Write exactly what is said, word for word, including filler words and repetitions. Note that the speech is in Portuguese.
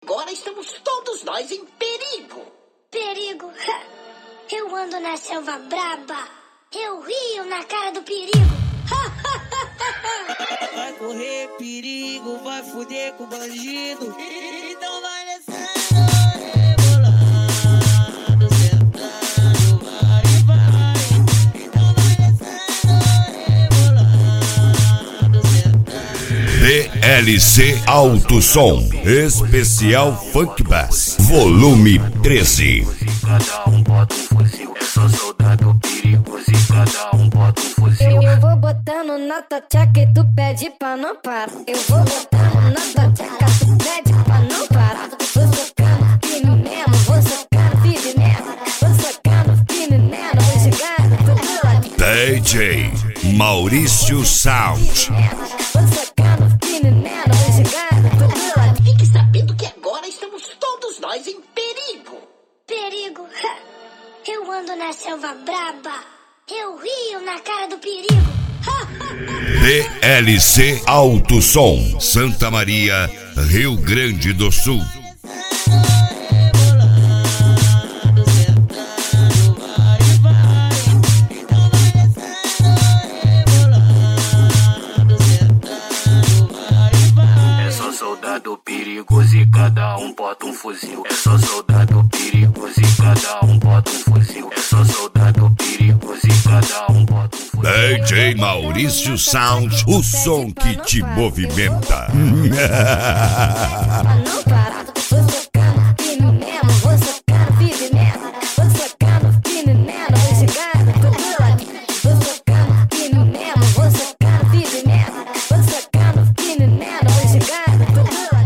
Agora estamos todos nós em perigo. Perigo? Eu ando na selva braba. Eu rio na cara do perigo. Vai correr perigo, vai fuder com bandido. Então vai descendo, rebolando, sentando, vai, vai. Então vai descendo, rebolando, sentando. D L C Alto Som, especial Funk Bass, volume treze. Cada um bota um fuzil, é só soldado perigoso e cada um bota um fuzil. Eu vou botando na tua tcheca e tu pede pra não parar. Eu vou botando na tua tcheca, tu pede pra não parar. Vou socando firme mesmo, vou socando firme mesmo. Vou socando firme mesmo, vou chegar tudo lá. D J Maurício Sound. Vou socando firme mesmo, vou chegar tudo lá. Fique sabendo que agora estamos todos nós em perigo. Perigo? Eu ando na selva braba. Eu rio na cara do perigo. D L C Alto Som, Santa Maria, Rio Grande do Sul. É só soldado perigoso e cada um bota um fuzil. É só soldado perigoso e cada um bota um fuzil. É só soldado perigoso e cada um bota um fuzil. D J Maurício Sound, o som que te movimenta. Pra não parar.